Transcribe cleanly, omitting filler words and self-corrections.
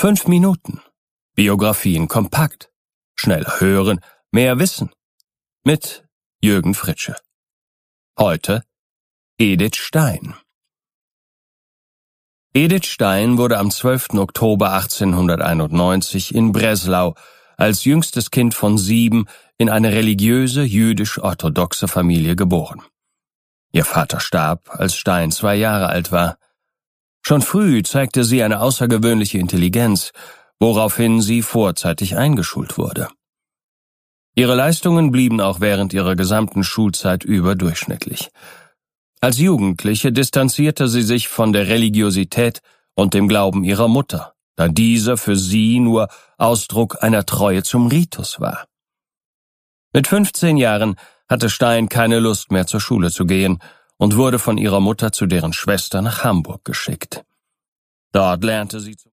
5 Minuten. Biografien kompakt. Schneller hören, mehr wissen. Mit Jürgen Fritsche. Heute Edith Stein. Edith Stein wurde am 12. Oktober 1891 in Breslau als jüngstes Kind von 7 in eine religiöse, jüdisch-orthodoxe Familie geboren. Ihr Vater starb, als Stein 2 Jahre alt war. Schon früh zeigte sie eine außergewöhnliche Intelligenz, woraufhin sie vorzeitig eingeschult wurde. Ihre Leistungen blieben auch während ihrer gesamten Schulzeit überdurchschnittlich. Als Jugendliche distanzierte sie sich von der Religiosität und dem Glauben ihrer Mutter, da dieser für sie nur Ausdruck einer Treue zum Ritus war. Mit 15 Jahren hatte Stein keine Lust mehr zur Schule zu gehen und wurde von ihrer Mutter zu deren Schwester nach Hamburg geschickt. Dort lernte sie